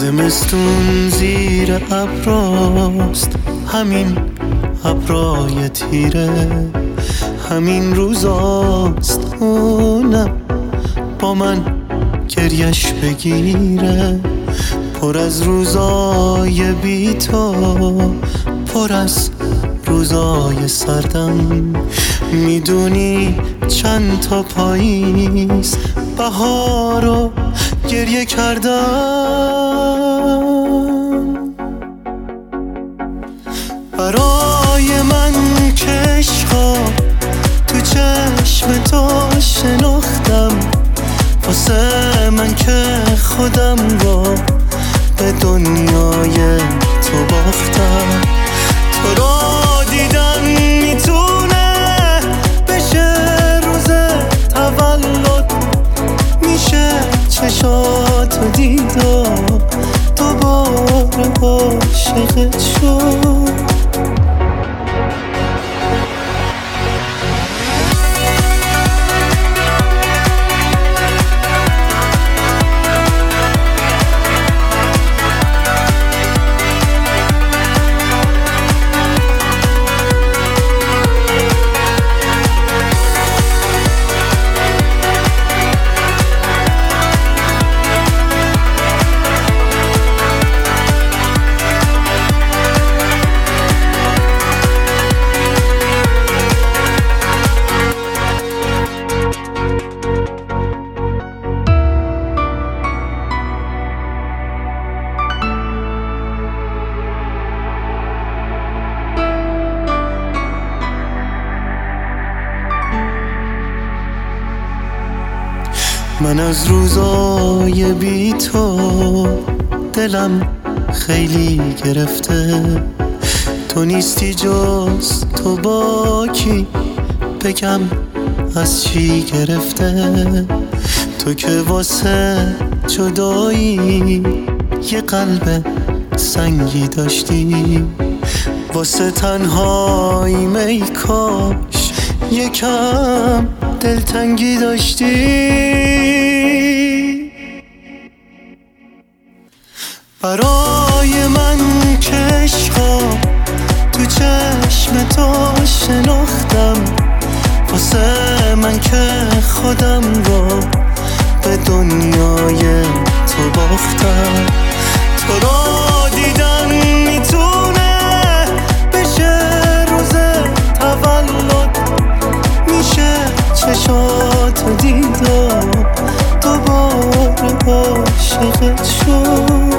زمستون زیر ابراست، همین ابرای تیره، همین روزاست اونم با من گریش بگیره. پر از روزای بی تو، پر از روزای سردم. میدونی چند تا پاییز بهارو گریه کردم. برای من که عشقا تو چشم تو شناختم، واسه من که خودم رو به دنیای تو باختم. تو رو دیدن میتونه بشه روز تولد، میشه چشاتو دید و دوباره عاشقت شد. من از روزای بی تو دلم خیلی گرفته. تو نیستی جز تو، با کی بگم از چی گرفته. تو که واسه جدایی یه قلب سنگی داشتی، واسه تنهایی می کاش یکم دلتنگی داشتی. برای من که عشقا تو چشم تو شناختم، واسه من که خودم رو به دنیای تو باختم. تو رو دیدن میتونه بشه روز تولد، میشه چشاتو دید و دوباره عاشقت شد.